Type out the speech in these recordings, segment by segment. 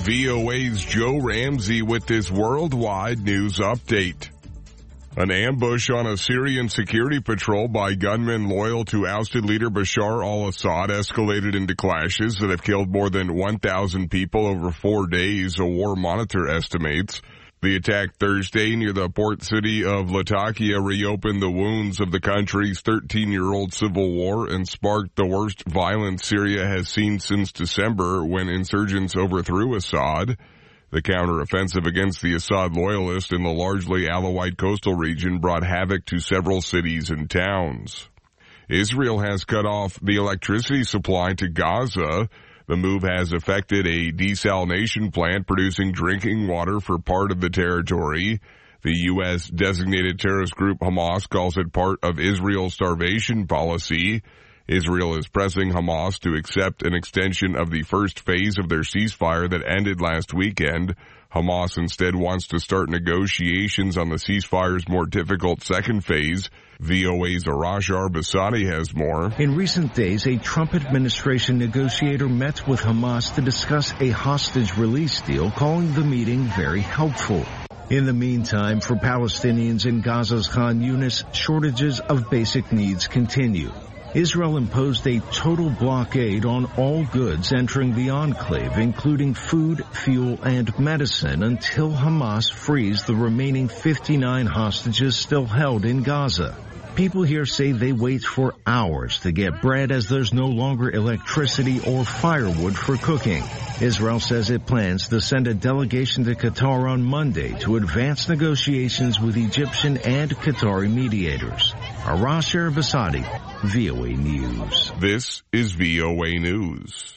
VOA's Joe Ramsey with this worldwide news update. An ambush on a Syrian security patrol by gunmen loyal to ousted leader Bashar al-Assad escalated into clashes that have killed more than 1,000 people over 4 days, a war monitor estimates. The attack Thursday near the port city of Latakia reopened the wounds of the country's 13-year-old civil war and sparked the worst violence Syria has seen since December when insurgents overthrew Assad. The counteroffensive against the Assad loyalists in the largely Alawite coastal region brought havoc to several cities and towns. Israel has cut off the electricity supply to Gaza. The move has affected a desalination plant producing drinking water for part of the territory. The U.S. designated terrorist group Hamas calls it part of Israel's starvation policy. Israel is pressing Hamas to accept an extension of the first phase of their ceasefire that ended last weekend. Hamas instead wants to start negotiations on the ceasefire's more difficult second phase. VOA's Arash Arbasadi has more. In recent days, a Trump administration negotiator met with Hamas to discuss a hostage release deal, calling the meeting very helpful. In the meantime, for Palestinians in Gaza's Khan Yunis, shortages of basic needs continue. Israel imposed a total blockade on all goods entering the enclave, including food, fuel, and medicine, until Hamas frees the remaining 59 hostages still held in Gaza. People here say they wait for hours to get bread as there's no longer electricity or firewood for cooking. Israel says it plans to send a delegation to Qatar on Monday to advance negotiations with Egyptian and Qatari mediators. Arash Arbasadi, VOA News. This is VOA News.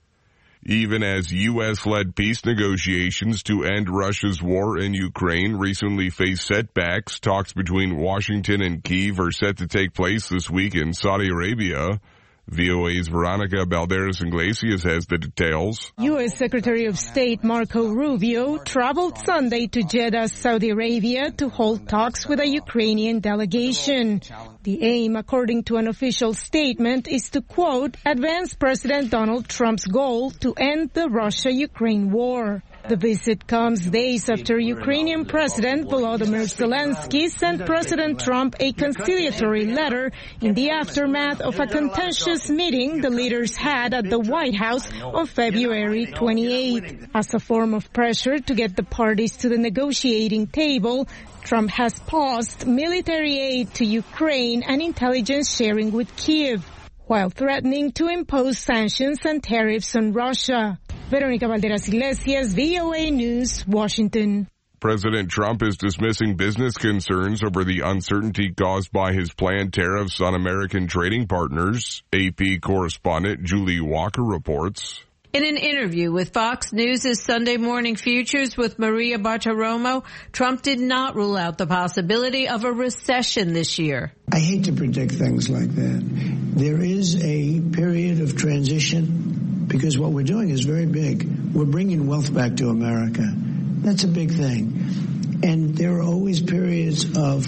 Even as U.S.-led peace negotiations to end Russia's war in Ukraine recently face setbacks, talks between Washington and Kyiv are set to take place this week in Saudi Arabia. VOA's Veronica Balderas-Iglesias has the details. U.S. Secretary of State Marco Rubio traveled Sunday to Jeddah, Saudi Arabia to hold talks with a Ukrainian delegation. The aim, according to an official statement, is to, quote, advance President Donald Trump's goal to end the Russia-Ukraine war. The visit comes days after Ukrainian President Volodymyr Zelensky sent President Trump a conciliatory letter in the aftermath of a contentious meeting the leaders had at the White House on February 28. As a form of pressure to get the parties to the negotiating table, Trump has paused military aid to Ukraine and intelligence sharing with Kyiv, while threatening to impose sanctions and tariffs on Russia. Veronica Balderas-Iglesias, VOA News, Washington. President Trump is dismissing business concerns over the uncertainty caused by his planned tariffs on American trading partners. AP correspondent Julie Walker reports. In an interview with Fox News' Sunday Morning Futures with Maria Bartiromo, Trump did not rule out the possibility of a recession this year. I hate to predict things like that. There is a period of transition because what we're doing is very big. We're bringing wealth back to America. That's a big thing. And there are always periods of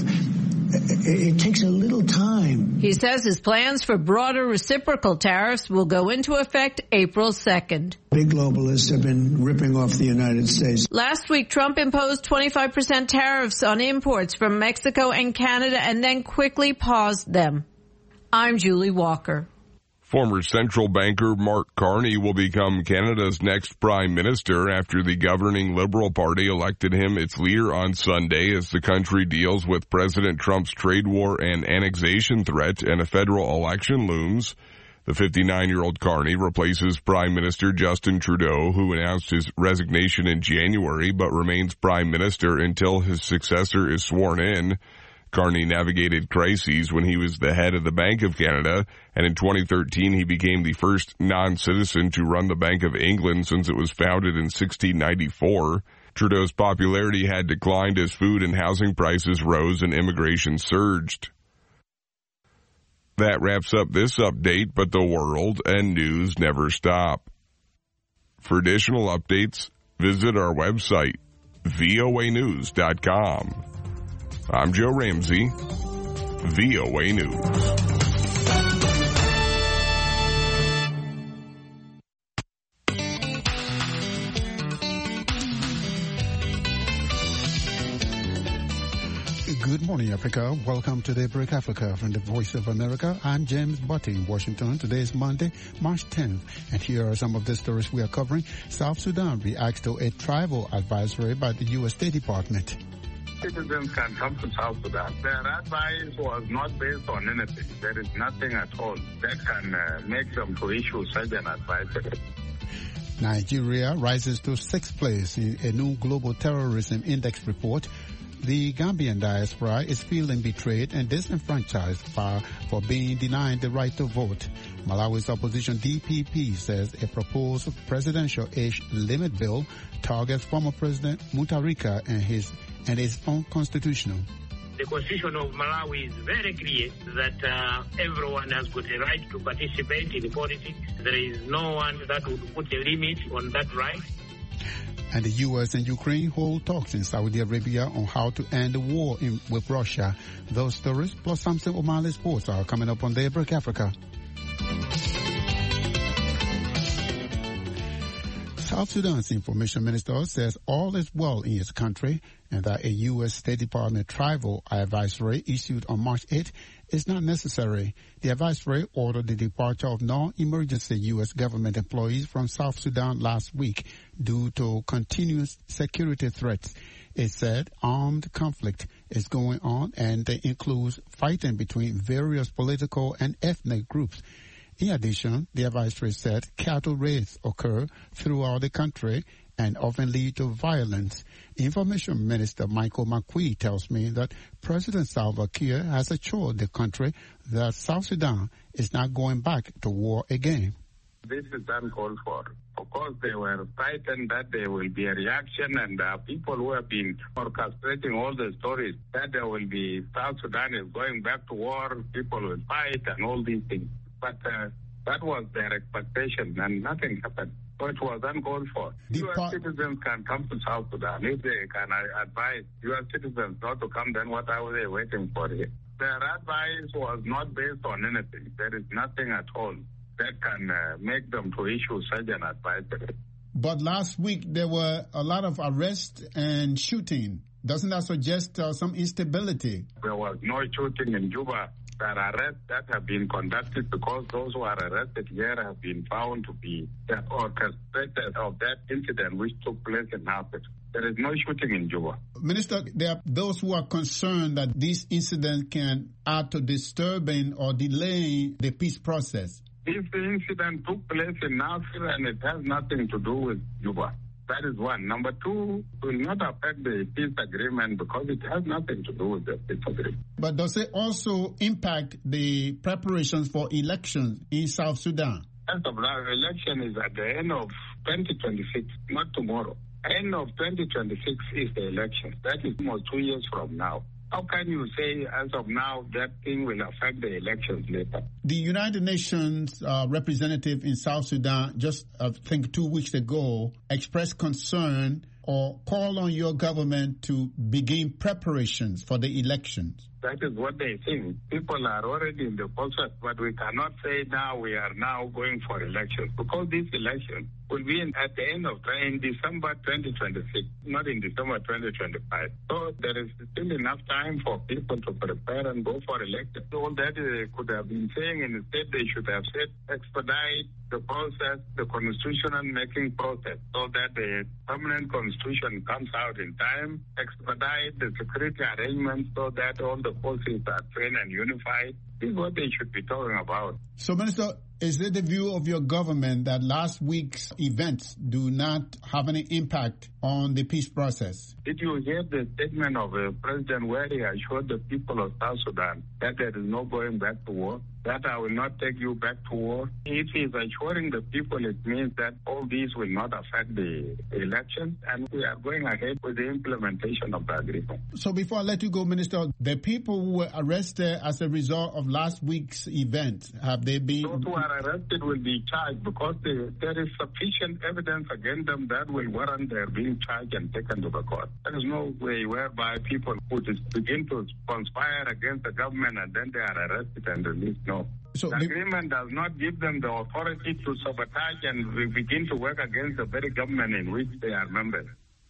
it takes a little time. He says his plans for broader reciprocal tariffs will go into effect April 2nd. Big globalists have been ripping off the United States. Last week, Trump imposed 25% tariffs on imports from Mexico and Canada and then quickly paused them. I'm Julie Walker. Former central banker Mark Carney will become Canada's next prime minister after the governing Liberal Party elected him its leader on Sunday as the country deals with President Trump's trade war and annexation threat and a federal election looms. The 59-year-old Carney replaces Prime Minister Justin Trudeau, who announced his resignation in January but remains prime minister until his successor is sworn in. Carney navigated crises when he was the head of the Bank of Canada, and in 2013 he became the first non-citizen to run the Bank of England since it was founded in 1694. Trudeau's popularity had declined as food and housing prices rose and immigration surged. That wraps up this update, but the world and news never stop. For additional updates, visit our website, voanews.com. I'm Joe Ramsey, VOA News. morning, Africa. Welcome to Daybreak Africa from the Voice of America. I'm James Butty in Washington. Today is Monday, March 10th, and here are some of the stories we are covering. South Sudan reacts to a travel advisory by the U.S. State Department. Citizens can come to South Sudan. Their advice was not based on anything. There is nothing at all that can make them to issue such an advisory. Nigeria rises to 6th place in a new Global Terrorism Index report. The Gambian diaspora is feeling betrayed and disenfranchised for being denied the right to vote. Malawi's opposition DPP says a proposed presidential age limit bill targets former President Mutharika and is unconstitutional. The constitution of Malawi is very clear that everyone has got a right to participate in politics. There is no one that would put a limit on that right. And the U.S. and Ukraine hold talks in Saudi Arabia on how to end the war with Russia. Those stories, plus Samson O'Malley Sports, are coming up on Daybreak Africa. South Sudan's information minister says all is well in his country and that a U.S. State Department travel advisory issued on March 8 is not necessary. The advisory ordered the departure of non-emergency U.S. government employees from South Sudan last week due to continuous security threats. It said armed conflict is going on and it includes fighting between various political and ethnic groups. In addition, the advisory said cattle raids occur throughout the country and often lead to violence. Information Minister Michael McQueen tells me that President Salva Kiir has assured the country that South Sudan is not going back to war again. This is uncalled for. Of course, they were frightened that there will be a reaction, and people who have been orchestrating all the stories that there will be South Sudan is going back to war, people will fight, and all these things. But that was their expectation, and nothing happened. So it was uncalled for. U.S. citizens can come to South Sudan. If they can advise U.S. citizens not to come, then what are they waiting for here? Their advice was not based on anything. There is nothing at all that can make them to issue such an advisory. But last week there were a lot of arrests and shooting. Doesn't that suggest some instability? There was no shooting in Juba. There are arrests that have been conducted because those who are arrested here have been found to be the orchestrators of that incident which took place in Africa. There is no shooting in Juba. Minister, there are those who are concerned that this incident can add to disturbing or delaying the peace process. This incident took place in Nasir and it has nothing to do with Juba. That is one. Number two, it will not affect the peace agreement because it has nothing to do with the peace agreement. But does it also impact the preparations for elections in South Sudan? As of now, election is at the end of 2026, not tomorrow. End of 2026 is the election. That is almost 2 years from now. How can you say, as of now, that thing will affect the elections later? The United Nations representative in South Sudan, just I think 2 weeks ago, expressed concern or called on your government to begin preparations for the elections. That is what they think. People are already in the process, but we cannot say now we are now going for elections because this election will be at the end of in December 2026, not in December 2025. So there is still enough time for people to prepare and go for elections. All that they could have been saying instead they should have said expedite the process, the constitutional making process, so that the permanent constitution comes out in time, expedite the security arrangements so that all the forces are trained and unified. This is what they should be talking about. So, Minister, is it the view of your government that last week's events do not have any impact on the peace process? Did you hear the statement of the president where he assured the people of South Sudan that there is no going back to war? That I will not take you back to war. If he is assuring the people, it means that all these will not affect the election, and we are going ahead with the implementation of the agreement. So before I let you go, Minister, the people who were arrested as a result of last week's event, have they been... Those who are arrested will be charged because there is sufficient evidence against them that will warrant their being charged and taken to the court. There is no way whereby people would begin to conspire against the government and then they are arrested and released. No. So the agreement does not give them the authority to sabotage and begin to work against the very government in which they are members.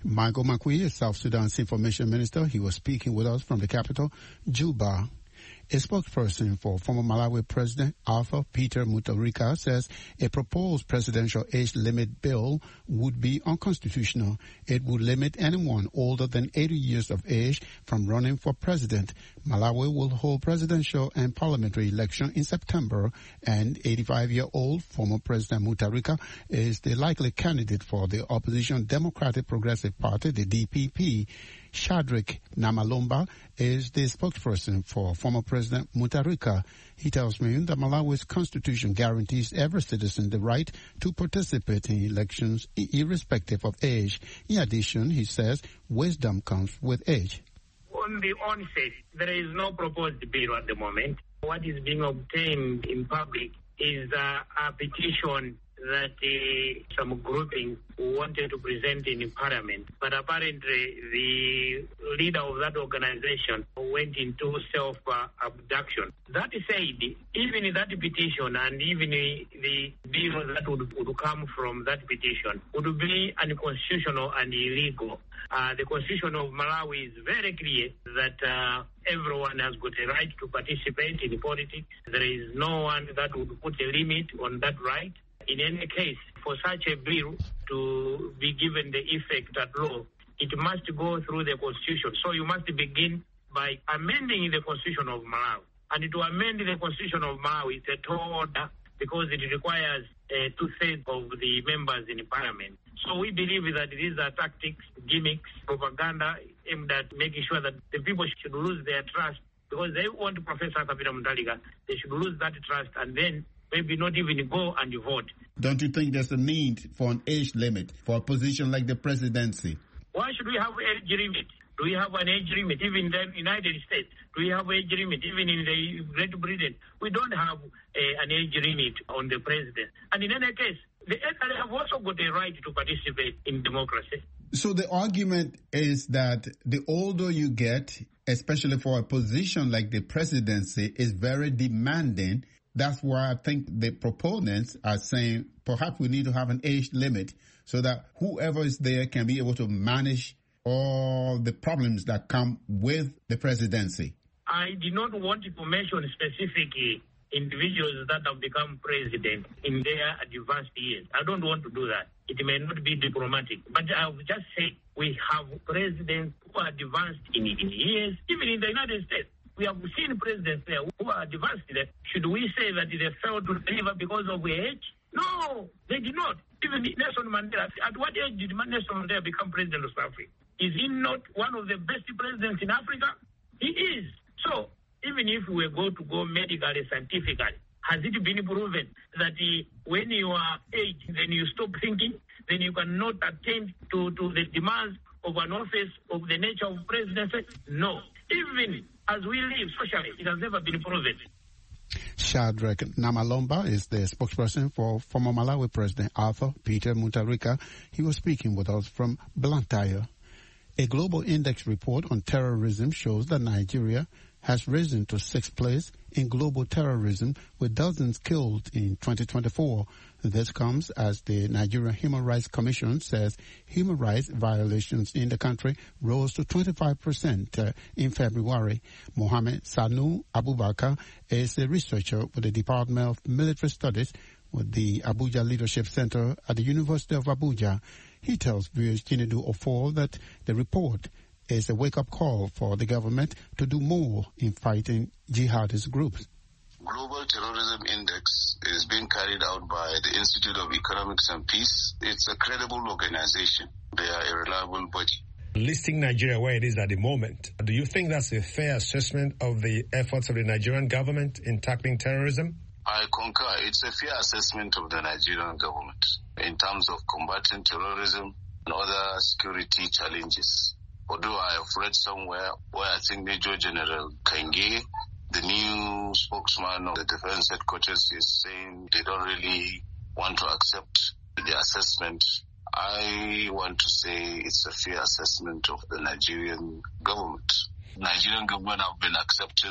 Michael Makui is South Sudan's information minister. He was speaking with us from the capital, Juba. A spokesperson for former Malawi President Arthur Peter Mutharika says a proposed presidential age limit bill would be unconstitutional. It would limit anyone older than 80 years of age from running for president. Malawi will hold presidential and parliamentary election in September, and 85-year-old former President Mutharika is the likely candidate for the opposition Democratic Progressive Party, the DPP. Shadrack Namalomba is the spokesperson for former President Mutharika. He tells me that Malawi's constitution guarantees every citizen the right to participate in elections irrespective of age. In addition, he says wisdom comes with age. On the onset, there is no proposed bill at the moment. What is being obtained in public is a petition that some grouping wanted to present in Parliament. But apparently the leader of that organization went into self-abduction. That said, even that petition and even the bill that would come from that petition would be unconstitutional and illegal. The Constitution of Malawi is very clear that everyone has got a right to participate in politics. There is no one that would put a limit on that right. In any case, for such a bill to be given the effect at law, it must go through the Constitution. So you must begin by amending the Constitution of Malawi. And to amend the Constitution of Malawi, it's a tall order because it requires 2/3 of the members in Parliament. So we believe that these are tactics, gimmicks, propaganda aimed at making sure that the people should lose their trust because they want Professor Peter Mutharika. They should lose that trust and then maybe not even go and vote. Don't you think there's a need for an age limit for a position like the presidency? Why should we have age limit? Do we have an age limit even in the United States? Do we have age limit even in the Great Britain? We don't have an age limit on the president. And in any case, the elderly have also got a right to participate in democracy. So the argument is that the older you get, especially for a position like the presidency, is very demanding. That's why I think the proponents are saying perhaps we need to have an age limit so that whoever is there can be able to manage all the problems that come with the presidency. I did not want to mention specifically individuals that have become president in their advanced years. I don't want to do that. It may not be diplomatic. But I will just say we have presidents who are advanced in years, even in the United States. We have seen presidents there who are advanced there. Should we say that they failed to deliver because of age? No, they did not. Even Nelson Mandela, at what age did Nelson Mandela become president of South Africa? Is he not one of the best presidents in Africa? He is. So even if we go medically, scientifically, has it been proven that when you are aged, then you stop thinking, then you cannot attend to the demands of an office of the nature of presidency? No. Even as we live socially, it has never been proven. Shadrack Namalomba is the spokesperson for former Malawi President Arthur Peter Mutharika. He was speaking with us from Blantyre. A global index report on terrorism shows that Nigeria has risen to 6th place in global terrorism with dozens killed in 2024. This comes as the Nigerian Human Rights Commission says human rights violations in the country rose to 25% in February. Mohammed Sanu Abubakar is a researcher with the Department of Military Studies with the Abuja Leadership Center at the University of Abuja. He tells viewers Chinedu Ofo that the report is a wake-up call for the government to do more in fighting jihadist groups. Global Terrorism Index is being carried out by the Institute of Economics and Peace. It's a credible organization. They are a reliable body. Listing Nigeria where it is at the moment, do you think that's a fair assessment of the efforts of the Nigerian government in tackling terrorism? I concur. It's a fair assessment of the Nigerian government in terms of combating terrorism and other security challenges. Although I have read somewhere where I think Major General Kenge, the new spokesman of the Defense Headquarters, is saying they don't really want to accept the assessment. I want to say it's a fair assessment of the Nigerian government. Nigerian government have been accepting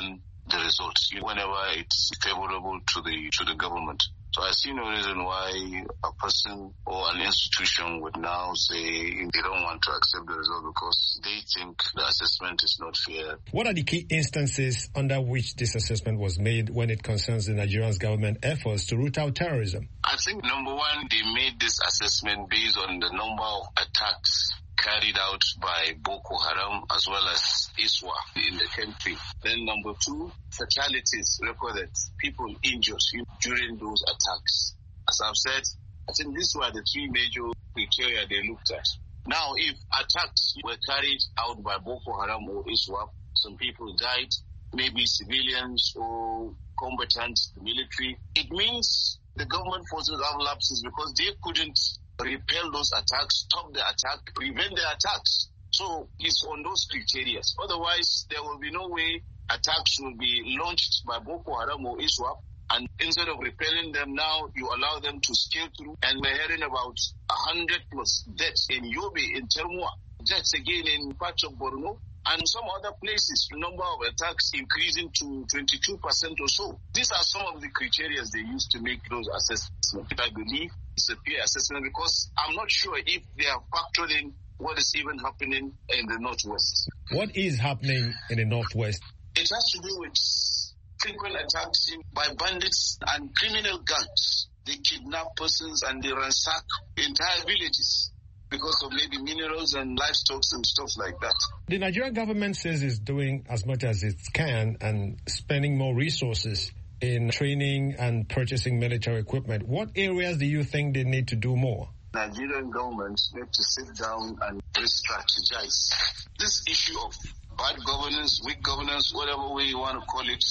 the results whenever it's favorable to the government. So I see no reason why a person or an institution would now say they don't want to accept the result because they think the assessment is not fair. What are the key instances under which this assessment was made when it concerns the Nigerian government efforts to root out terrorism? I think, number one, they made this assessment based on the number of attacks carried out by Boko Haram as well as ISWAP in the country. Then number two, fatalities recorded, people injured during those attacks. As I've said, I think these were the three major criteria they looked at. Now, if attacks were carried out by Boko Haram or ISWAP, some people died, maybe civilians or combatants, the military, it means the government forces have lapses because they couldn't repel those attacks, stop the attack, prevent the attacks. So it's on those criteria. Otherwise, there will be no way attacks will be launched by Boko Haram or ISWAP. And instead of repelling them now, you allow them to scale through. And we're hearing about 100 plus deaths in Yobe, in Termua, deaths again in parts of Borno. And some other places, the number of attacks increasing to 22% or so. These are some of the criteria they use to make those assessments. I believe it's a peer assessment because I'm not sure if they have factored in what is even happening in the Northwest. What is happening in the Northwest? It has to do with frequent attacks by bandits and criminal gangs. They kidnap persons and they ransack entire villages because of maybe minerals and livestock and stuff like that. The Nigerian government says it's doing as much as it can and spending more resources in training and purchasing military equipment. What areas do you think they need to do more? Nigerian government need to sit down and re-strategize. This issue of bad governance, weak governance, whatever way you want to call it.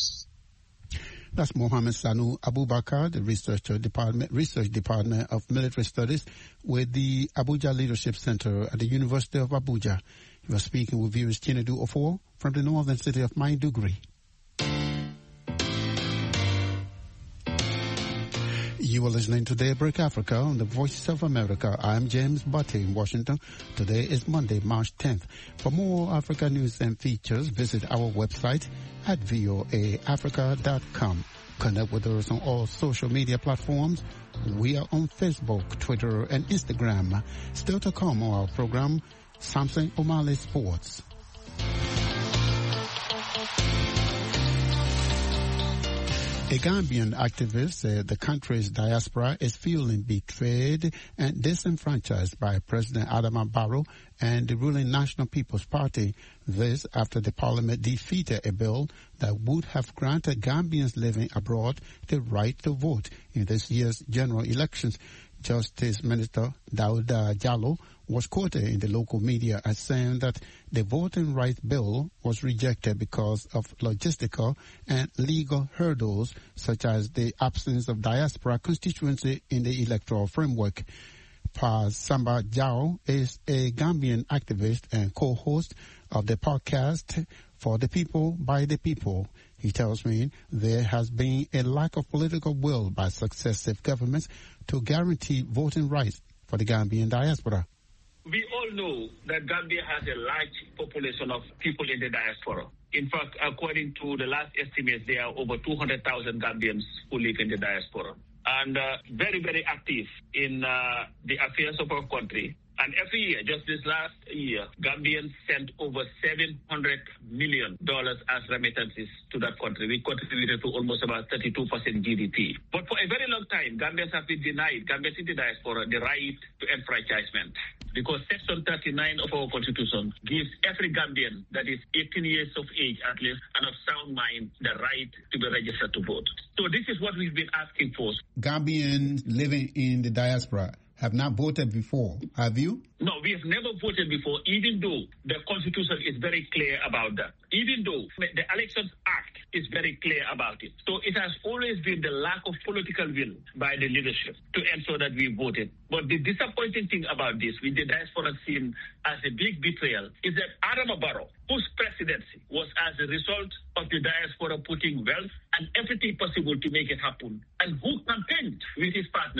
That's Mohammed Sanu Abubakar, the research department of military studies with the Abuja Leadership Center at the University of Abuja. You are speaking with viewers Chinedu Ofo from the northern city of Maiduguri. You are listening to Daybreak Africa on the Voices of America. I'm James Butte in Washington. Today is Monday, March 10th. For more Africa news and features, visit our website at voaafrica.com. Connect with us on all social media platforms. We are on Facebook, Twitter, and Instagram. Still to come on our program, Samson Omale Sports. A Gambian activist said the country's diaspora is feeling betrayed and disenfranchised by President Adama Barrow and the ruling National People's Party. This after the parliament defeated a bill that would have granted Gambians living abroad the right to vote in this year's general elections. Justice Minister Dauda Jallow was quoted in the local media as saying that the voting rights bill was rejected because of logistical and legal hurdles such as the absence of diaspora constituency in the electoral framework. Paz Samba Jao is a Gambian activist and co-host of the podcast For the People, by the People. He tells me there has been a lack of political will by successive governments to guarantee voting rights for the Gambian diaspora. We all know that Gambia has a large population of people in the diaspora. In fact, according to the last estimates, there are over 200,000 Gambians who live in the diaspora. And very, very active in the affairs of our country. And every year, just this last year, Gambians sent over $700 million as remittances to that country. We contributed to almost about 32% GDP. But for a very long time, Gambians have been denied, Gambians in the diaspora, the right to enfranchisement. Because Section 39 of our Constitution gives every Gambian that is 18 years of age at least and of sound mind the right to be registered to vote. So this is what we've been asking for. Gambians living in the diaspora have not voted before, have you? No, we have never voted before, even though the Constitution is very clear about that. Even though the Elections Act is very clear about it. So it has always been the lack of political will by the leadership to ensure that we voted. But the disappointing thing about this, with the diaspora seen as a big betrayal, is that Adama Barrow, whose presidency was as a result of the diaspora putting wealth and everything possible to make it happen, and who campaigned with his partners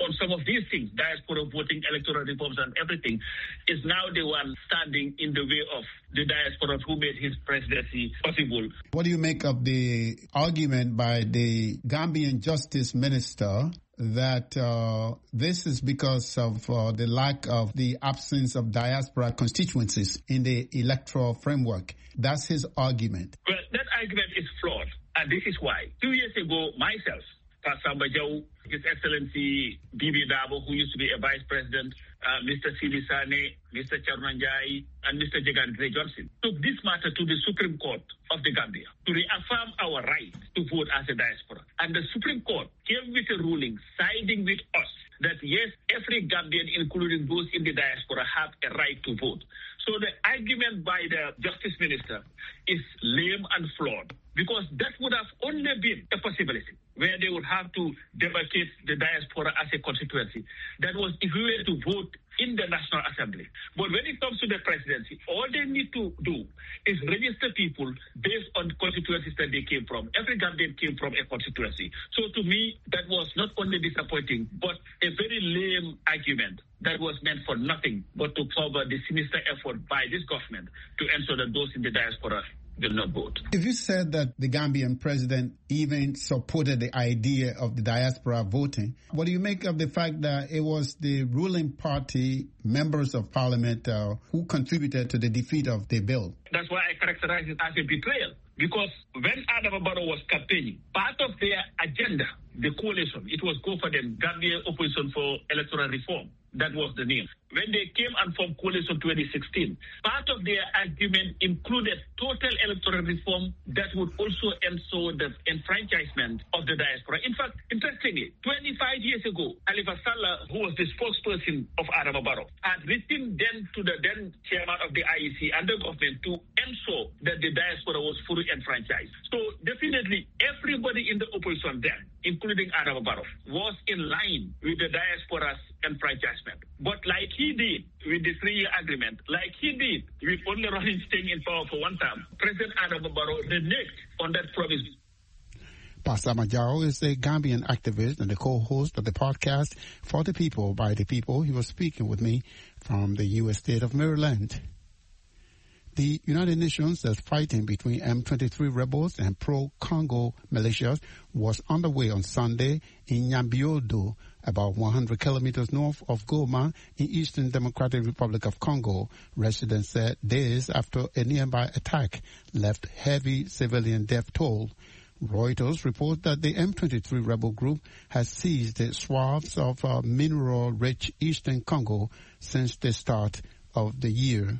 on some of these things, diaspora voting, electoral reforms and everything, is now the one standing in the way of the diaspora who made his presidency possible. What do you make of the argument by the Gambian Justice Minister that this is because of the lack of the absence of diaspora constituencies in the electoral framework? That's his argument. Well, that argument is flawed, and this is why. 2 years ago, myself, Pasamba Jau, His Excellency Bibi Dabo, who used to be a vice president, Mr. Sidi Sane, Mr. Charmanjai, and Mr. Jagan Gray Johnson, took this matter to the Supreme Court of the Gambia to reaffirm our right to vote as a diaspora. And the Supreme Court came with a ruling siding with us that yes, every Gambian, including those in the diaspora, have a right to vote. So the argument by the Justice Minister is lame and flawed, because that would have only been a possibility where they would have to demarcate the diaspora as a constituency. That was if we were to vote in the National Assembly. But when it comes to the presidency, all they need to do is register people based on constituencies that they came from. Every Gambian came from a constituency. So to me, that was not only disappointing, but a very lame argument that was meant for nothing but to cover the sinister effort by this government to ensure that those in the diaspora will not vote. If you said that the Gambian president even supported the idea of the diaspora voting, what do you make of the fact that it was the ruling party members of parliament who contributed to the defeat of the bill? That's why I characterize it as a betrayal. Because when Adama Barrow was campaigning, part of their agenda, the coalition, it was Go for Them, Gambia Opposition for Electoral Reform. That was the name. When they came and formed Coalition 2016, part of their argument included total electoral reform that would also ensure the enfranchisement of the diaspora. In fact, interestingly, 25 years ago, Alifa Sallah, who was the spokesperson of Adama Barrow, had written then to the then chairman of the IEC and the government to ensure that the diaspora was fully enfranchised. So definitely everybody in the opposition then, including Adama Barrow, was in line with the diaspora's enfranchisement. But like he did with the 3-year agreement, like he did with only Rohingya staying in power for one term, President Adama Barrow reneged on that promise. Pastor Majao is a Gambian activist and the co-host of the podcast For the People, by the People. He was speaking with me from the U.S. state of Maryland. The United Nations says fighting between M23 rebels and pro-Congo militias was underway on Sunday in Nyambiodo, about 100 kilometers north of Goma in Eastern Democratic Republic of Congo. Residents said days after a nearby attack left heavy civilian death toll. Reuters report that the M23 rebel group has seized the swaths of mineral-rich Eastern Congo since the start of the year.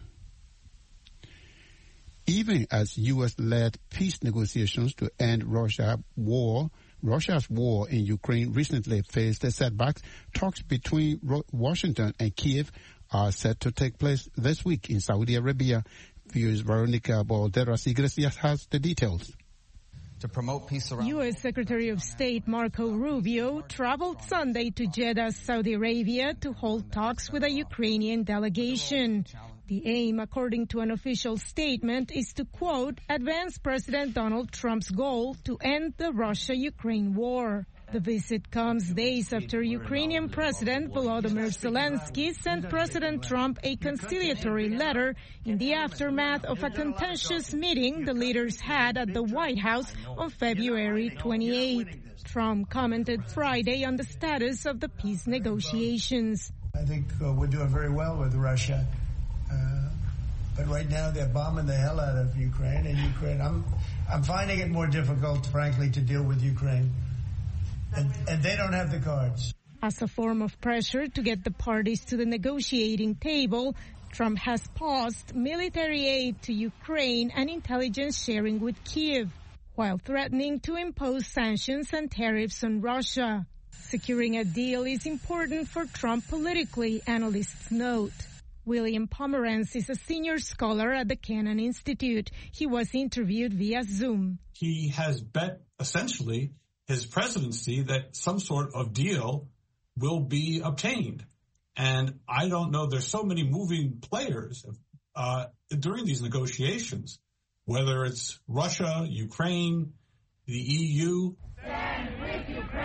Even as U.S.-led peace negotiations to end Russia's war in Ukraine recently faced setbacks, talks between Washington and Kiev are set to take place this week in Saudi Arabia. Viewers Veronica Balderas Iglesias has the details. To promote peace around U.S. Secretary of State Marco Rubio traveled Sunday to Jeddah, Saudi Arabia to hold talks with a Ukrainian delegation. The aim, according to an official statement, is to, quote, advance President Donald Trump's goal to end the Russia-Ukraine war. The visit comes days after Ukrainian President Volodymyr Zelensky sent President Trump a conciliatory letter in the aftermath of a contentious meeting the leaders had at the White House on February 28th. Trump commented Friday on the status of the peace negotiations. I think we're doing very well with Russia. But right now they're bombing the hell out of Ukraine, and I'm finding it more difficult, frankly, to deal with Ukraine. And they don't have the cards. As a form of pressure to get the parties to the negotiating table, Trump has paused military aid to Ukraine and intelligence sharing with Kiev, while threatening to impose sanctions and tariffs on Russia. Securing a deal is important for Trump politically, analysts note. William Pomerantz is a senior scholar at the Kennan Institute. He was interviewed via Zoom. He has bet, essentially, his presidency that some sort of deal will be obtained. And I don't know, there's so many moving players during these negotiations, whether it's Russia, Ukraine, the EU. Stand with Ukraine.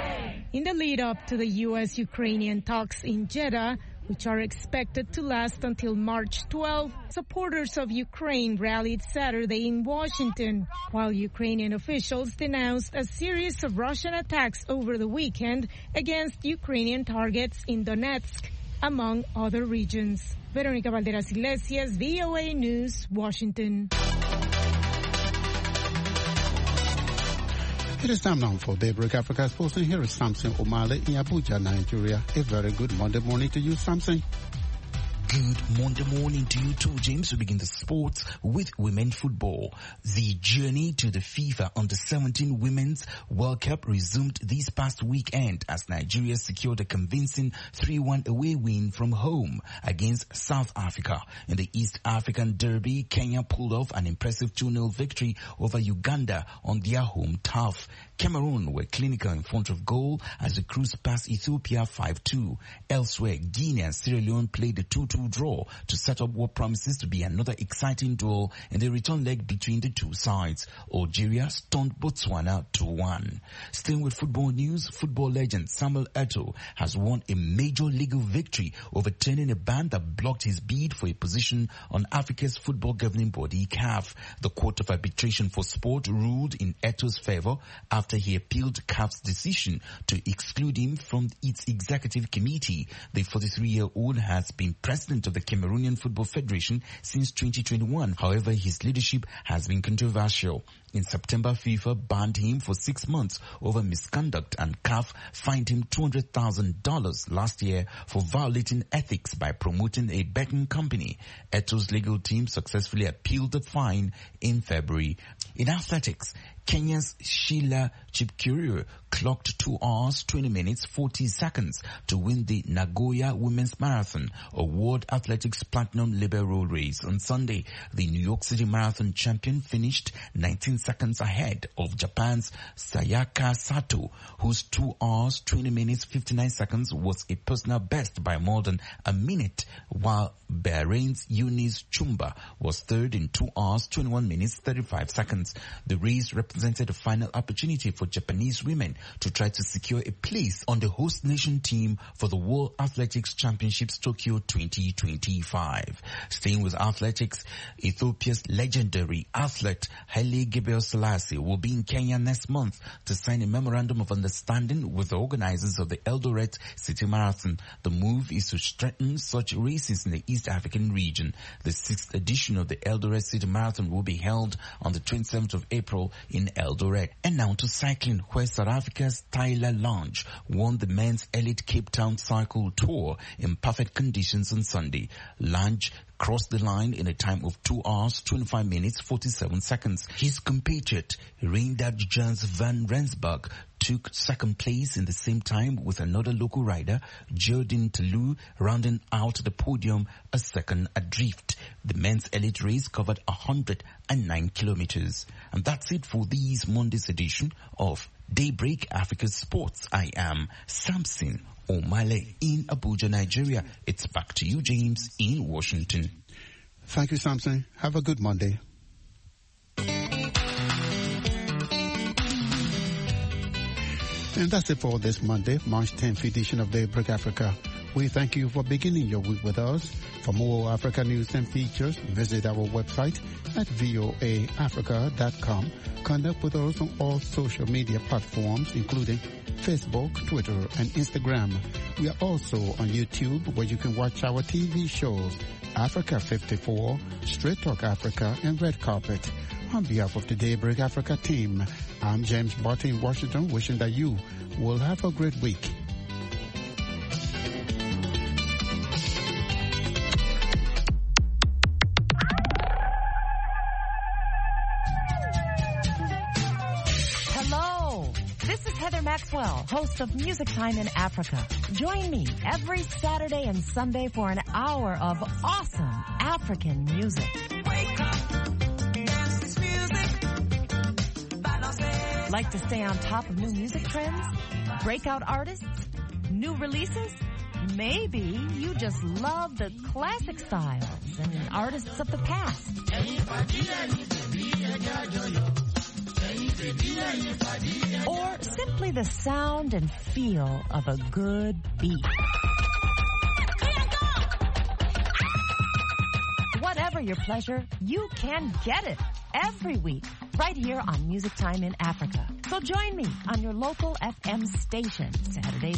In the lead-up to the U.S.-Ukrainian talks in Jeddah, which are expected to last until March 12, supporters of Ukraine rallied Saturday in Washington, while Ukrainian officials denounced a series of Russian attacks over the weekend against Ukrainian targets in Donetsk, among other regions. Veronica Valderas Iglesias, VOA News, Washington. It is time now for Daybreak Africa Sports, and here is Samson Omale in Abuja, Nigeria. A very good Monday morning to you, Samson. Good Monday morning to you too, James. We begin the sports with women football. The journey to the FIFA Under-17 Women's World Cup resumed this past weekend as Nigeria secured a convincing 3-1 away win from home against South Africa. In the East African Derby, Kenya pulled off an impressive 2-0 victory over Uganda on their home turf. Cameroon were clinical in front of goal as the Cruise passed Ethiopia 5-2. Elsewhere, Guinea and Sierra Leone played a 2-2 draw to set up what promises to be another exciting duel in the return leg between the two sides. Algeria stunned Botswana 2-1. Staying with football news, football legend Samuel Eto'o has won a major legal victory, overturning a ban that blocked his bid for a position on Africa's football governing body, CAF. The Court of Arbitration for Sport ruled in Eto'o's favor after he appealed CAF's decision to exclude him from its executive committee. The 43-year-old has been president of the Cameroonian Football Federation since 2021. However, his leadership has been controversial. In September, FIFA banned him for 6 months over misconduct, and CAF fined him $200,000 last year for violating ethics by promoting a betting company. Eto'o's legal team successfully appealed the fine in February. In athletics, Kenya's Sheila Chepkirui clocked 2 hours, 20 minutes, 40 seconds to win the Nagoya Women's Marathon, a World Athletics Platinum Libero race. On Sunday, the New York City Marathon champion finished 19 seconds ahead of Japan's Sayaka Sato, whose 2 hours, 20 minutes, 59 seconds was a personal best by more than a minute, while Bahrain's Eunice Chumba was third in 2 hours, 21 minutes, 35 seconds. The race represented a final opportunity for Japanese women to try to secure a place on the host nation team for the World Athletics Championships Tokyo 2025. Staying with athletics, Ethiopia's legendary athlete Haile Gebrselassie will be in Kenya next month to sign a memorandum of understanding with the organizers of the Eldoret City Marathon. The move is to strengthen such races in the East African region. The 6th edition of the Eldoret City Marathon will be held on the 27th of April in Eldoret. And now to cycling, where South Africa's Tyler Lange won the men's elite Cape Town cycle tour in perfect conditions on Sunday. Lange crossed the line in a time of 2 hours, 25 minutes, 47 seconds. His compatriot, Reindert Jans van Rensburg, took second place in the same time with another local rider, Jordan Telu, rounding out the podium a second adrift. The men's elite race covered 109 kilometers. And that's it for this Monday's edition of Daybreak Africa Sports. I am Samson Omale in Abuja, Nigeria. It's back to you, James, in Washington. Thank you, Samson. Have a good Monday. And that's it for this Monday, March 10th edition of Daybreak Africa. We thank you for beginning your week with us. For more Africa news and features, visit our website at voaafrica.com. Connect with us on all social media platforms, including Facebook, Twitter, and Instagram. We are also on YouTube, where you can watch our TV shows, Africa 54, Straight Talk Africa, and Red Carpet. On behalf of the Daybreak Africa team, I'm James Barty in Washington, wishing that you will have a great week. Maxwell, host of Music Time in Africa. Join me every Saturday and Sunday for an hour of awesome African music. Wake up, dance this music. Like to stay on top of new music trends? Breakout artists? New releases? Maybe you just love the classic styles and artists of the past. or simply the sound and feel of a good beat. Whatever your pleasure, you can get it every week right here on Music Time in Africa. So join me on your local FM station Saturday